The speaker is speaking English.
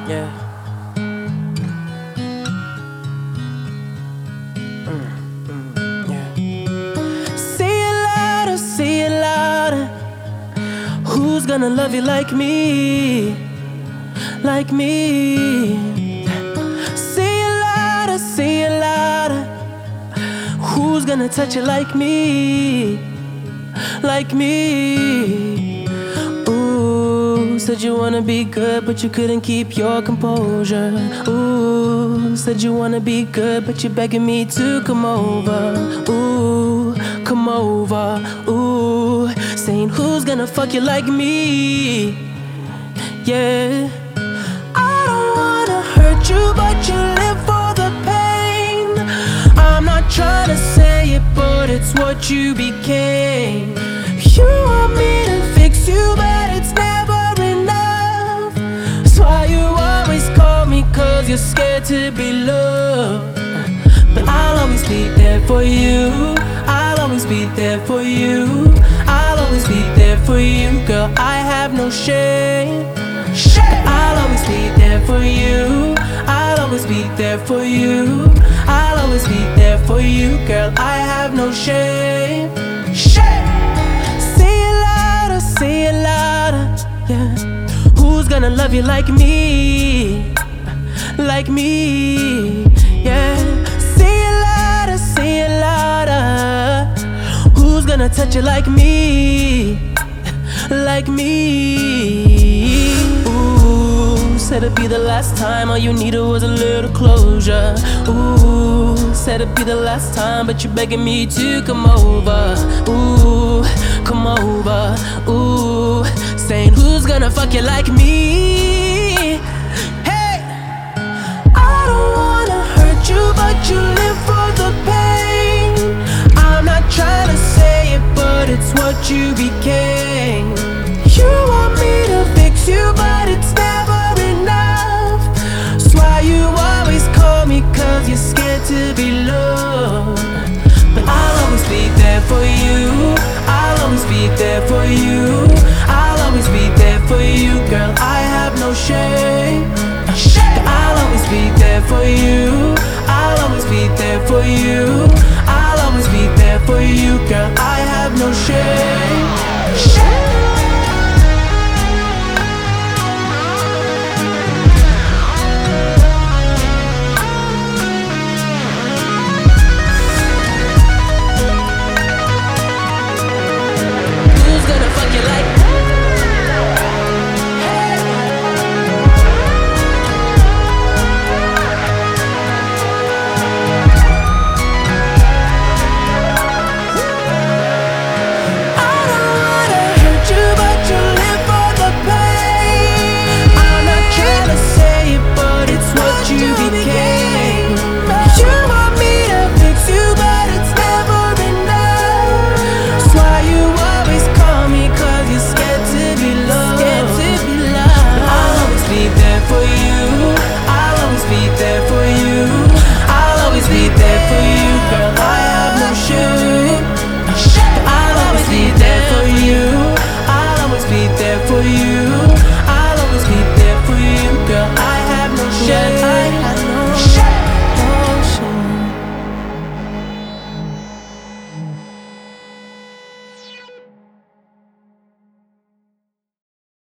Yeah. Yeah. Say it louder. Who's gonna love you like me? Like me. Say it louder. Who's gonna touch you like me? Like me. Ooh, said you wanna be good, but you couldn't keep your composure. Ooh, said you wanna be good, but you're begging me to come over. Ooh, come over. Ooh, saying who's gonna fuck you like me? Yeah. I don't wanna hurt you, but you live for the pain. I'm not trying to say it, but it's what you became. You want me to fix you, but it's never enough. That's why you always call me, cause you're scared to be loved. But I'll always be there for you. I'll always be there for you. I'll always be there for you, girl, I have no shame. I'll always be there for you. I'll always be there for you. I'll always be there for you, girl, I have no shame. Say it louder, yeah. Who's gonna love you like me? Like me, yeah. Say it louder. Who's gonna touch you like me? Like me. Ooh, said it'd be the last time, all you needed was a little closure. Ooh, said it'd be the last time, but you're begging me to come over. Ooh, come over. Ooh, saying who's gonna fuck you like me? Hey, I don't wanna hurt you, but you live for the pain. I'm not trying to say it, but it's what you became. You want me to fix you, but it's never enough. That's why you always call me, cause you're scared to be loved. But I'll always be there for you. I'll always be there for you. I'll always be there for you, girl, I have no shame. I'll always be there for you. I'll always be there for you. I'll always be there for you, girl, I have no shame.